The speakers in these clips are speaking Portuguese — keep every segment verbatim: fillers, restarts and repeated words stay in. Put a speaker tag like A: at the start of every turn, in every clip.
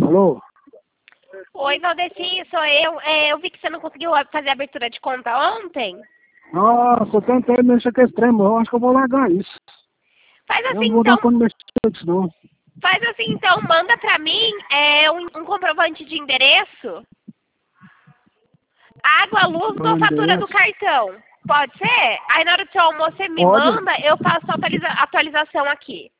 A: Alô?
B: Oi, Valdeci, sou eu. É, eu vi que você não conseguiu fazer a abertura de conta ontem.
A: Nossa, eu tentei mexer com esse trem, mas eu acho que eu vou largar isso.
B: Faz
A: Eu
B: assim,
A: não vou
B: então.
A: dar conta de mexer com isso, não.
B: Faz assim, então. Manda pra mim é, um, um comprovante de endereço. Água, luz
A: Meu
B: ou fatura do
A: endereço.
B: cartão. Pode ser? Aí na hora do seu almoço você me
A: Pode?
B: manda, eu faço a atualiza atualização aqui.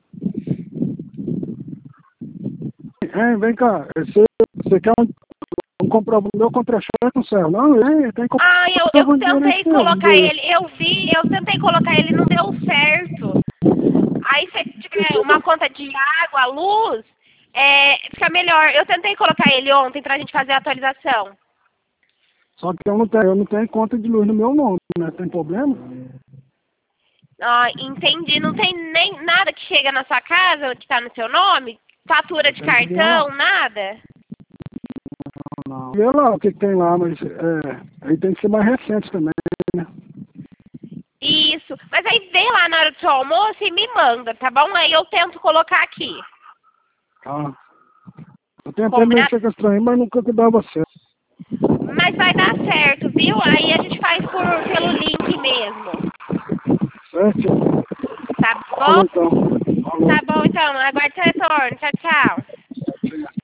A: É, vem cá, você, você quer um, um comprovante? Meu contra-cheque não serve, não? É, tem
B: Ah, eu, eu
A: comprovante de endereço
B: tentei
A: mesmo,
B: colocar
A: endereço.
B: ele, eu vi, eu tentei colocar ele, não deu certo. Aí se tiver uma conta de água, luz, é, fica melhor. Eu tentei colocar ele ontem pra gente fazer a atualização.
A: Só que eu não tenho, eu não tenho conta de luz no meu nome, né? Tem problema?
B: Ah, entendi. Não tem nem nada que chega na sua casa, que tá no seu nome? Fatura de
A: Tem que ver lá.
B: cartão, nada?
A: Não. Vê lá o que, que tem lá, mas é, aí tem que ser mais recente também, né?
B: Isso. Mas aí vem lá na hora do seu almoço e me manda, tá bom? Aí eu tento colocar aqui.
A: Tá. Eu tentei
B: Combinado?
A: mexer com esse trem, mas nunca que dava certo.
B: Mas vai dar certo, viu? Aí a gente faz por, pelo link mesmo.
A: Certo?
B: Tá
A: Falou
B: bom?
A: então. Falou.
B: Tá bom, então. Aguarde seu retorno. Tchau, tchau.